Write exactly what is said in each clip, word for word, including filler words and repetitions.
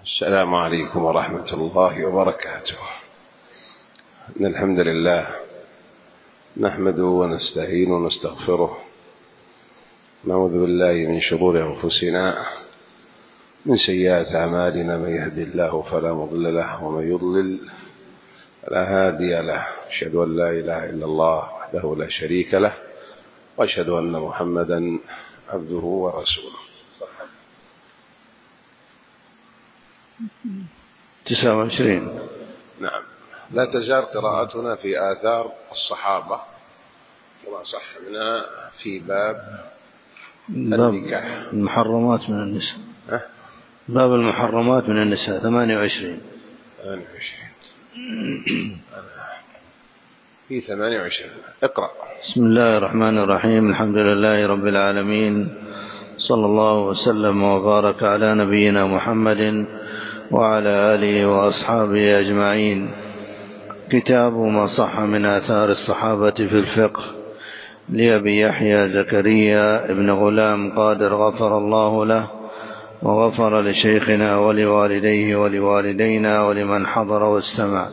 السلام عليكم ورحمة الله وبركاته. إن الحمد لله نحمده ونستعينه ونستغفره، نعوذ بالله من شرور أنفسنا من سيئات أعمالنا، من يهدي الله فلا مضل له ومن يضلل فلا هادي له. أشهد أن لا إله إلا الله وحده لا شريك له، وأشهد أن محمدا عبده ورسوله. تسعة وعشرين. نعم، لا تزال قراءتنا في آثار الصحابة وما صح منها في باب النكاح. المحرمات من النساء. أه؟ باب المحرمات من النساء ثمانية وعشرين. ثمانية وعشرين في ثمانية وعشرين. اقرأ. بسم الله الرحمن الرحيم. الحمد لله رب العالمين، صلى الله وسلم وبارك على نبينا محمد وعلى آله وأصحابه أجمعين. كتاب ما صح من آثار الصحابة في الفقه، لأبي يحيى زكريا ابن غلام قادر غفر الله له، وغفر لشيخنا ولوالديه ولوالدينا ولمن حضر واستمع.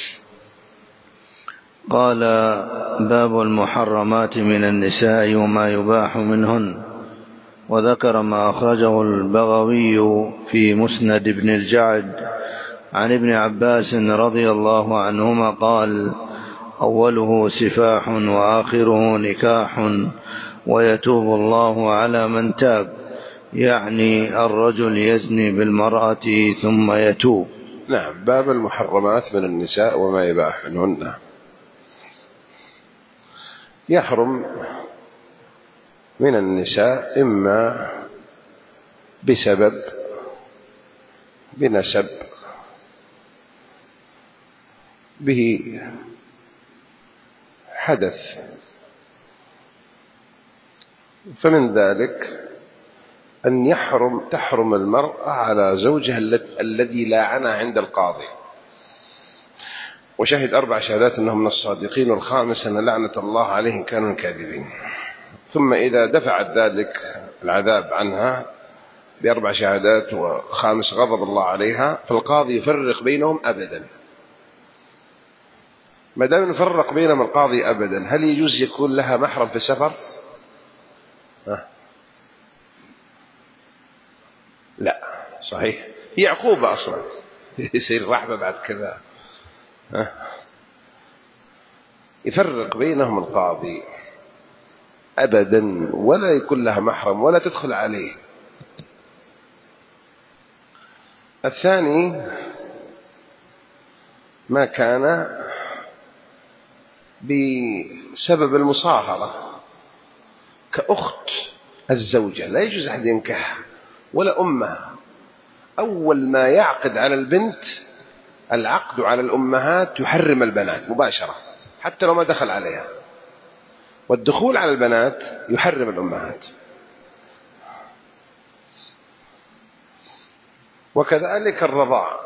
قال: باب المحرمات من النساء وما يباح منهن. وذكر ما أخرجه البغوي في مسند ابن الجعد عن ابن عباس رضي الله عنهما قال: أوله سفاح وآخره نكاح، ويتوب الله على من تاب، يعني الرجل يزني بالمرأة ثم يتوب. نعم، باب المحرمات من النساء وما يباح منهن. يحرم من النساء إما بسبب بنسب به حدث، فمن ذلك أن يحرم تحرم المرأة على زوجها الذي لاعنها عند القاضي وشهد أربع شهادات أنهم من الصادقين، والخامس أن لعنة الله عليهم كانوا كاذبين. ثم إذا دفعت ذلك العذاب عنها بأربع شهادات وخامس غضب الله عليها، فالقاضي يفرق بينهم أبدا. ما دام يفرق بينهم القاضي أبدا، هل يجوز يكون لها محرم في السفر؟ لا، صحيح، هي عقوبة أصلا، يصير رحمة بعد كذا. يفرق بينهم القاضي أبدا، ولا يكون لها محرم ولا تدخل عليه. الثاني ما كان بسبب المصاهرة، كأخت الزوجة لا يجوز أحد ينكحها، ولا أمها. أول ما يعقد على البنت العقد على الأمهات يحرم البنات مباشرة حتى لو ما دخل عليها، والدخول على البنات يحرم الأمهات. وكذلك الرضاع،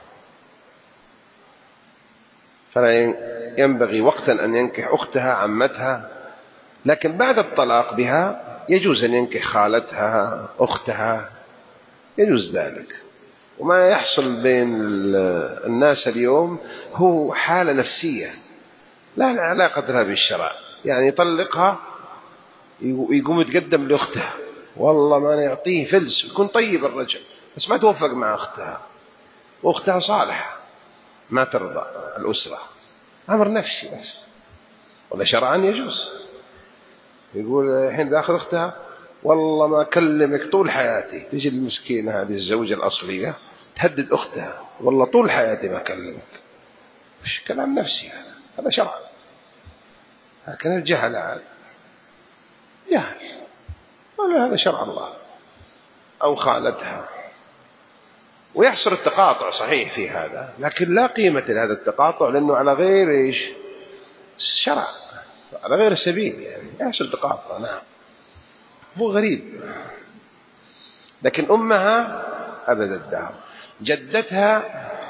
فلا ينبغي وقتا أن ينكح أختها عمتها، لكن بعد الطلاق بها يجوز أن ينكح خالتها أختها، يجوز ذلك. وما يحصل بين الناس اليوم هو حالة نفسية لا علاقة لها بالشرع، يعني يطلقها يقوم يتقدم لأختها، والله ما نعطيه فلس، يكون طيب الرجل بس ما توفق مع أختها، وأختها صالحة ما ترضى الأسرة، أمر نفسي بس. ولا شرعا يجوز يقول الحين داخل أختها والله ما أكلمك طول حياتي، تجي المسكينة هذه الزوجة الأصلية تهدد أختها والله طول حياتي ما أكلمك. مش كلام نفسي هذا، هذا شرع. لكن الجهل عاد جهل، ولا هذا شرع الله. أو خالتها، ويحصل التقاطع صحيح في هذا، لكن لا قيمة لهذا التقاطع لأنه على غير إيش شرع، على غير السبيل، يعني يحصل تقاطع. نعم، مو غريب. لكن أمها أبد الدهر، جدتها،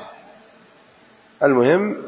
المهم،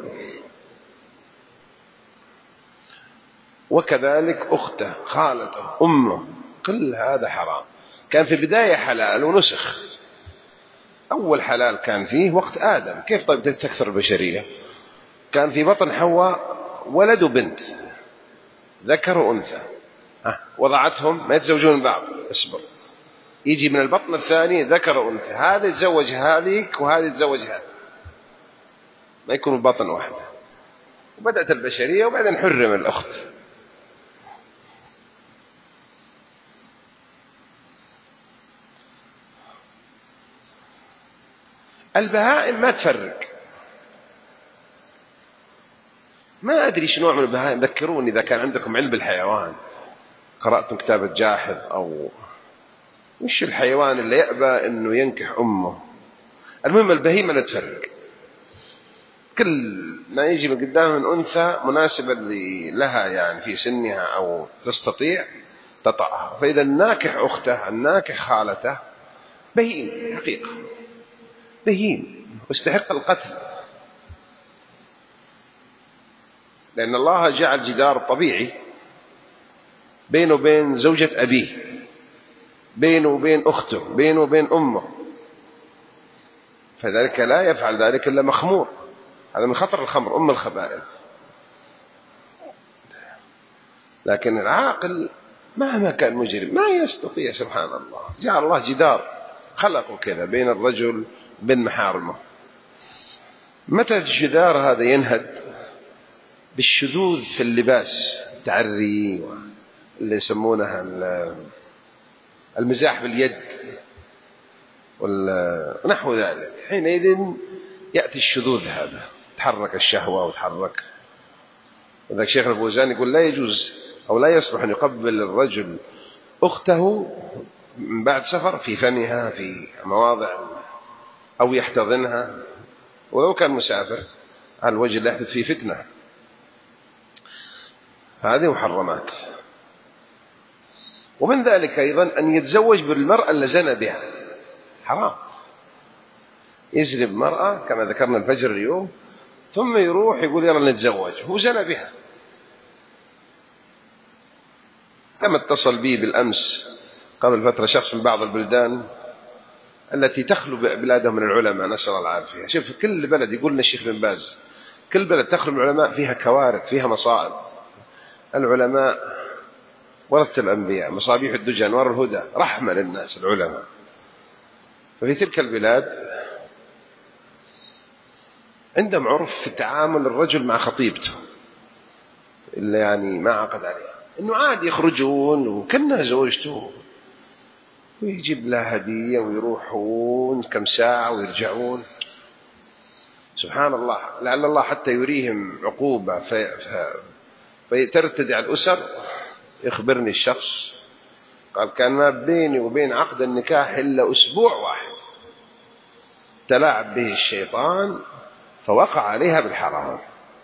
وكذلك أخته خالته أمه، كل هذا حرام. كان في البداية حلال ونسخ، أول حلال كان فيه وقت آدم. كيف طيب تكثر البشرية؟ كان في بطن حواء ولد وبنت، ذكر وأنثى، وضعتهم ما يتزوجون من بعض، اصبر، يجي من البطن الثاني ذكر وأنثى، هذا يتزوج هذيك وهذا يتزوج هذا، ما يكون بطن واحدة. وبدأت البشرية وبعدين حرم الأخت. البهائم ما تفرق، ما أدري شو نوع من البهائم، ذكروني إذا كان عندكم علم بالحيوان، قرأتم كتابة جاحظ أو وش الحيوان اللي يأبى أنه ينكح أمه. المهم البهيمة لا تفرق، كل ما يجي من قدام من أنثى مناسبة لها يعني في سنها أو تستطيع تطأها. فإذا الناكح أخته الناكح خالته بهيم حقيقة، بهيم واستحق القتل، لأن الله جعل جدار طبيعي بينه وبين زوجة أبيه، بينه وبين أخته، بينه وبين أمه، فذلك لا يفعل ذلك إلا مخمور. هذا من خطر الخمر أم الخبائث. لكن العاقل مهما كان مجرم ما يستطيع، سبحان الله، جعل الله جدار خلقه كذا بين الرجل وبين محارمه. متى الجدار هذا ينهد؟ بالشذوذ في اللباس، تعري اللي يسمونها المزاح باليد ونحو ذلك، حينئذ يأتي الشذوذ هذا، تحرك الشهوة وتحرك. وذلك شيخ الفوزان يقول لا يجوز أو لا يصلح أن يقبل الرجل أخته من بعد سفر في فمها في مواضع أو يحتضنها ولو كان مسافر، على الوجه اللي يحدث فيه فتنة. هذه محرمات. ومن ذلك أيضا أن يتزوج بالمرأة اللي زنى بها، حرام. يزني بمرأة كما ذكرنا الفجر اليوم ثم يروح يقول يلا نتزوج، هو زنى بها. كما اتصل بي بالأمس قبل فترة شخص من بعض البلدان التي تخلو بلادهم من العلماء، نسأل الله العافية. شوف كل بلد، يقول لنا الشيخ بن باز، كل بلد تخلو من العلماء فيها كوارث، فيها مصائب. العلماء ورثة الأنبياء، مصابيح الدجى، أنوار الهدى، رحمة للناس العلماء. ففي تلك البلاد عندهم عرف في التعامل الرجل مع خطيبته اللي يعني ما عقد عليها، إنه عادي يخرجون وكأنها زوجته، ويجيب لها هدية ويروحون كم ساعة ويرجعون. سبحان الله، لعل الله حتى يريهم عقوبة في فيترتدع الأسر. يخبرني الشخص قال كان ما بيني وبين عقد النكاح إلا أسبوع واحد، تلاعب به الشيطان فوقع عليها بالحرام،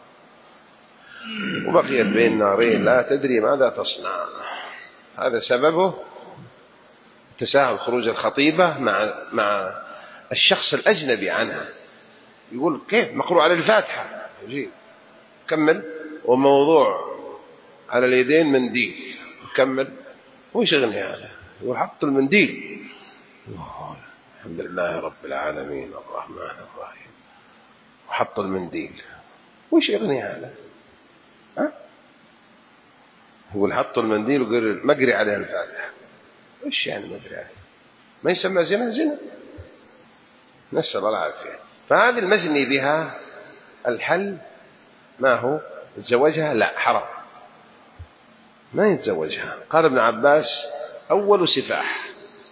وبقيت بين نارين لا تدري ماذا تصنع. هذا سببه تساهل خروج الخطيبة مع مع الشخص الأجنبي عنها. يقول كيف مقروء على الفاتحة، يجي كمل، وموضوع على اليدين منديل، كمل، وش يغني هذا؟ يقول حط المنديل، الحمد لله رب العالمين الرحمن الرحيم، وحط المنديل، وش يغني هذا؟ ها؟ يقول حط المنديل وقال مقري عليه الفاتحة. وش يعني مقري عليه؟ ما يسمى زنا؟ زنا، نسأل الله العافية. فهذه المزني بها الحل ما هو؟ يتزوجها؟ لا، حرام، ما يتزوجها. قال ابن عباس أول سفاح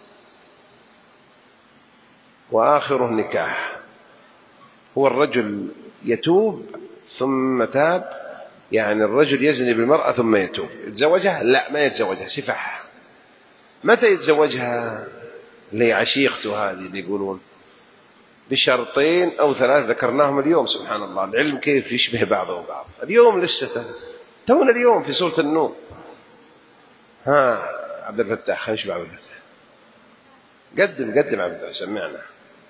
وآخره نكاح. هو الرجل يتوب ثم تاب، يعني الرجل يزني بالمرأة ثم يتوب. يتزوجها؟ لا، ما يتزوجها، سفاح. متى يتزوجها؟ لعشيقته هذه اللي يقولون بشرطين أو ثلاث ذكرناهم اليوم. سبحان الله، العلم كيف يشبه بعضه وبعض. اليوم لسه تونا اليوم في سورة النور. ها عبد الفتاح، خلينا نشوف عبد الفتاح. قدم قدم عبد الفتاح، سمعنا.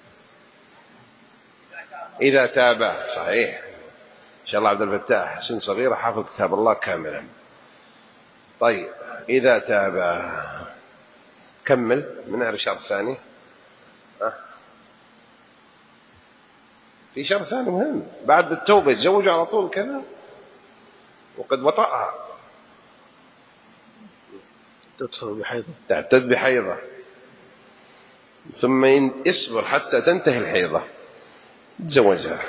إذا تابا، صحيح إن شاء الله. عبد الفتاح سن صغيرة حافظ كتاب الله كاملا. طيب إذا تابا، كمل من الشرط الثاني. أه. في شرط ثاني مهم بعد التوبة يتزوج على طول كذا وقد وطأها تدخل بحيضة تعتد بحيضة ثم يصبر حتى تنتهي الحيضة تزوجها.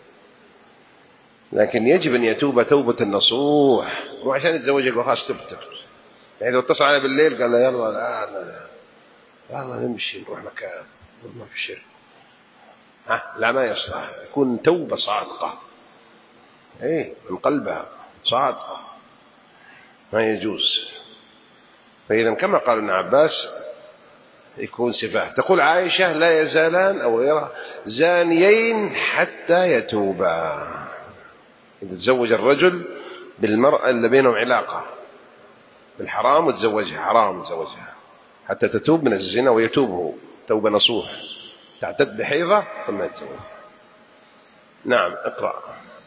لكن يجب أن يتوب توبة النصوح وعشان يتزوج يقول خلاص تبت تبت يعني لو اتصل عليه بالليل قال له يلا لا لا يلا نمشي نروح مكان ما في شيء ها لا ما يصلح. يكون توبة صادقة ايه من قلبها صادقة ما يجوز. فإذا كما قال ابن عباس يكون سفاح. تقول عائشة لا يزالان أو غيرها زانيين حتى يتوبا. إذا تزوج الرجل بالمرأة اللي بينهم علاقة بالحرام وتزوجها حرام تزوجها حتى تتوب من الزنا ويتوبه توبة نصوح تعتد بحيضة ثم يتزوج. نعم اقرأ.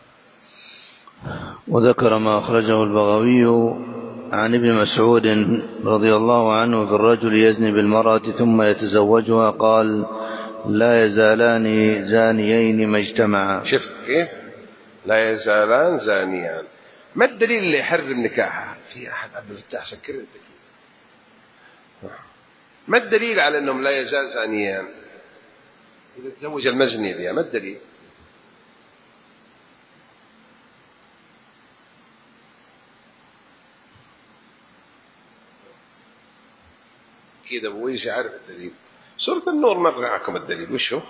وذكر ما أخرجه البغوي عن ابن مسعود رضي الله عنه في الرجل يزني بالمرأة ثم يتزوجها قال لا يزالان زانيين ما اجتمعا. شفت كيف لا يزالان زانيان؟ ما الدليل اللي يحرم نكاحها؟ في أحد عبد الفتاح سكر الدليل. ما الدليل على أنهم لا يزال زانيان إذا تزوج المزني بها؟ ما الدليل؟ كده أبويش عارف الدليل. سورة النور مر معكم الدليل وشو؟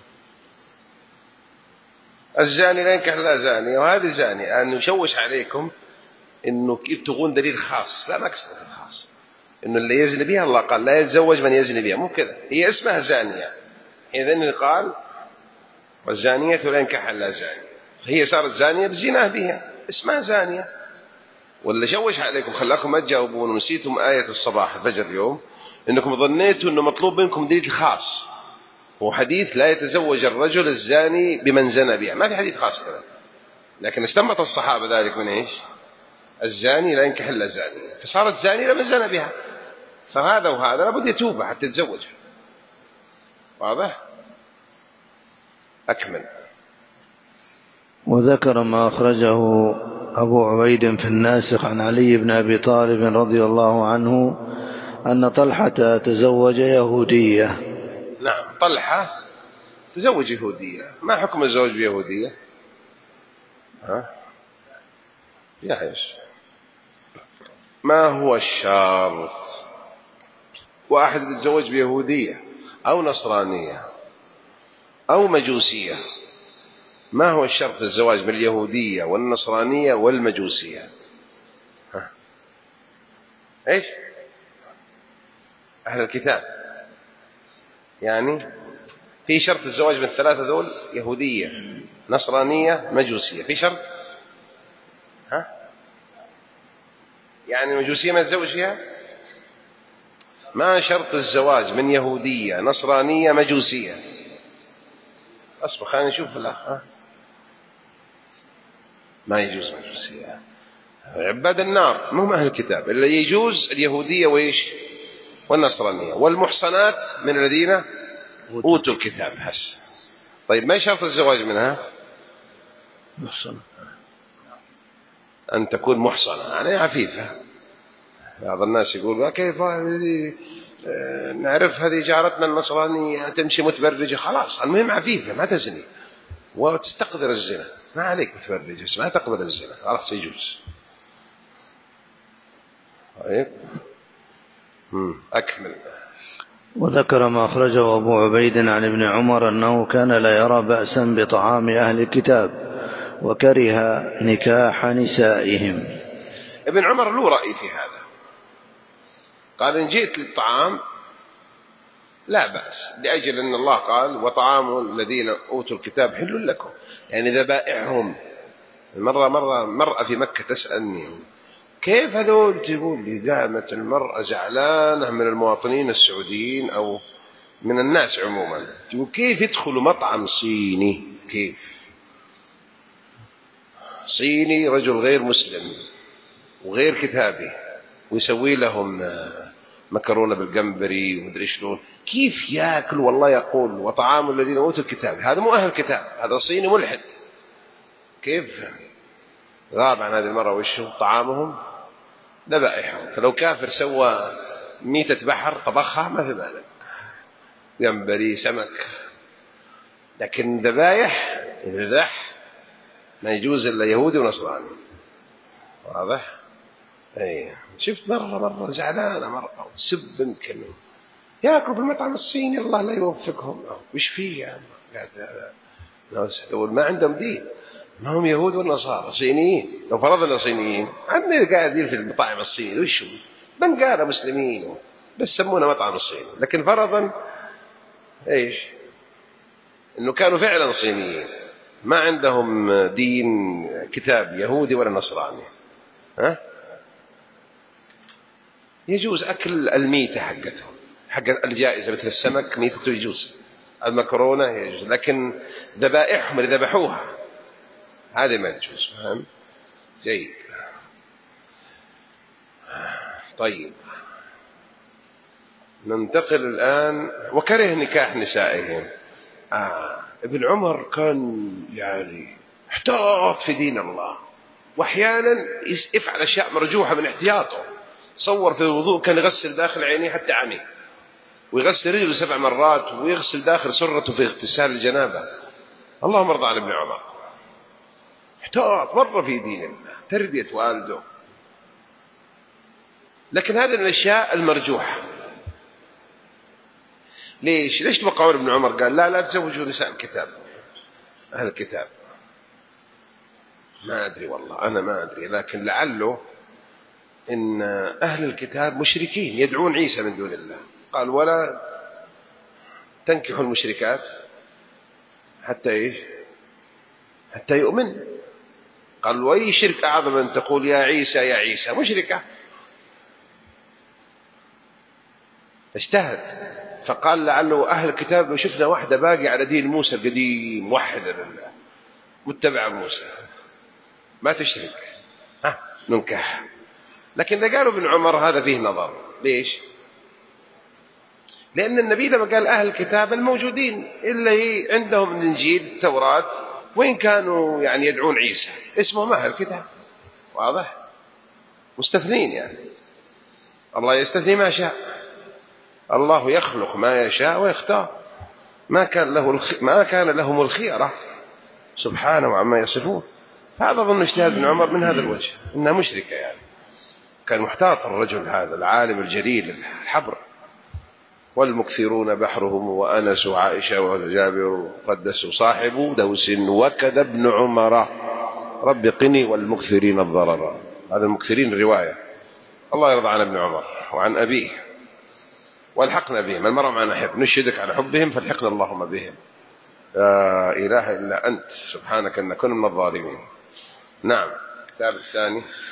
الزاني لا ينكح لا زانية وهذه زانية. أن يشوش عليكم إنه كيف تقول دليل خاص. لا ما أقصد الخاص إنه اللي يزني بها الله قال لا يتزوج من يزني بها مو كذا. هي اسمها زانية إذن قال والزانية لا ينكح لا زانية هي صارت زانية بزناه بها اسمها زانية. ولا شوش عليكم خلاكم ما تجاوبون ونسيتم آية الصباح الفجر اليوم إنكم ظنيتوا إنه مطلوب منكم دليل خاص. هو حديث لا يتزوج الرجل الزاني بمن زنى بها ما في حديث خاص كذا. لكن استنبط الصحابة ذلك من إيش؟ الزاني لا ينكح إلا زانية فصارت زانية لمن زنى بها. فهذا وهذا لابد يتوب حتى يتزوج. واضح؟ أكمل. وذكر ما أخرجه أبو عبيد في الناسخ عن علي بن أبي طالب رضي الله عنه أن طلحة تزوج يهودية. نعم طلحة تزوج يهودية. ما حكم الزواج بيهودية؟ ها؟ يا إيش ما هو الشرط؟ واحد يتزوج بيهودية أو نصرانية أو مجوسية ما هو الشرط في الزواج من اليهودية والنصرانية والمجوسية؟ ها؟ إيش أهل الكتاب يعني في شرط الزواج من الثلاثة دول يهودية نصرانية مجوسية في شرط؟ ها؟ يعني المجوسية ما يتزوج فيها؟ ما شرط الزواج من يهودية نصرانية مجوسية؟ أصبح خلينا نشوف الأخ. ما يجوز مجوسية عباد النار مو أهل الكتاب. اللي يجوز اليهودية وإيش والنصرانية والمحصنات من الذين أوتوا الكتاب بس. طيب ما شرط الزواج منها؟ محصنة أن تكون محصنة يعني عفيفة. بعض الناس يقول كيف هذه نعرف هذه جارتنا النصرانية تمشي متبرجة خلاص المهم عفيفة ما تزني وتستقدر الزنا ما عليك متبرجة ما تقبل الزنا خلاص يجوز. طيب أكمل. وذكر ما أخرجه أبو عبيد عن ابن عمر أنه كان لا يرى بأسا بطعام أهل الكتاب وكره نكاح نسائهم. ابن عمر له رأي في هذا. قال إن جئت للطعام لا بأس لأجل أن الله قال وطعام الذين أوتوا الكتاب حل لكم يعني ذبائحهم. مرة مرة مرأة في مكة تسألني كيف هذول تقول لي قامت المرأة زعلانة من المواطنين السعوديين أو من الناس عموما تقول كيف يدخلوا مطعم صيني كيف صيني رجل غير مسلم وغير كتابي ويسوي لهم مكرونة بالجمبري ومدري شلون، كيف يأكل؟ والله يقول وطعام الذين أوتوا الكتاب، هذا مو أهل الكتاب، هذا صيني ملحد. كيف غاب عن هذه المرة وشو طعامهم؟ ذبائحهم. فلو كافر سوى ميتة بحر طبخها ما في مانع، جمبري سمك، لكن ذبائح الذبح ما يجوز إلا يهودي ونصراني. واضح؟ اي شفت مرة مرة زعلانة مرة سب يمكن ياكلوا بالمطعم الصيني، الله لا يوفقهم. وش فيه يا عم؟ تقول ما عندهم دين، ما هم يهود والنصارى صينيين. لو فرضنا صينيين عندنا قاعدين في المطاعم الصيني وشو بنقالة مسلمين بس سمونا مطعم الصيني، لكن فرضا ايش انه كانوا فعلا صينيين ما عندهم دين كتاب يهودي ولا نصراني، ها يجوز أكل الميتة حقتهم، حق الجائزة مثل السمك ميتته يجوز، المكرونة يجوز، لكن ذبائحهم اللي ذبحوها هذه ما تجوز. فهم؟ جيد. طيب ننتقل الآن. وكره نكاح نسائهم. آه. ابن عمر كان يعني احتاط في دين الله، وأحيانا يفعل أشياء مرجوحة من احتياطه. صور في الوضوء كان يغسل داخل عينيه حتى عمي، ويغسل رجله سبع مرات، ويغسل داخل سرته في اغتسال الجنابة. اللهم ارضى عن ابن عمر، احتاط مرة في دين الله، تربية والده. لكن هذه الأشياء المرجوحة. ليش ليش توقعون ابن عمر قال لا لا تزوجوا نساء الكتاب، أهل الكتاب؟ ما أدري والله، أنا ما أدري، لكن لعله إن أهل الكتاب مشركين يدعون عيسى من دون الله. قال ولا تنكحوا المشركات حتى إيش؟ حتى يؤمن. قال وأي شرك أعظم أن تقول يا عيسى يا عيسى؟ مشركة. اجتهد فقال لعله أهل الكتاب لو شفنا واحدة باقي على دين موسى القديم موحدة لله متبع موسى ما تشرك، ها ننكح. لكن إذا قالوا ابن عمر هذا فيه نظر. ليش؟ لأن النبي لما قال أهل الكتاب الموجودين اللي عندهم الإنجيل التوراة، وإن كانوا يعني يدعون عيسى اسمهم أهل الكتاب. واضح؟ مستثنين، يعني الله يستثني ما شاء، الله يخلق ما يشاء ويختار، ما كان له الخ... ما كان لهم الخيرة سبحانه عما يصفون. هذا ظن اجتهاد ابن عمر من هذا الوجه، إنها مشركة، يعني كان محتاط الرجل هذا العالم الجليل الحبر. والمكثرون بحرهم وأنس وعائشة وجابر وقدس صاحب دوس وكذا ابن عمر رب قني والمكثرين الضرر. هذا المكثرين الرواية. الله يرضى عن ابن عمر وعن أبيه، والحقنا بهم. المرء مع نحب نشهدك على حبهم فالحقنا اللهم بهم. لا إله إلا أنت سبحانك أن كنا من الظالمين. نعم. الكتاب الثاني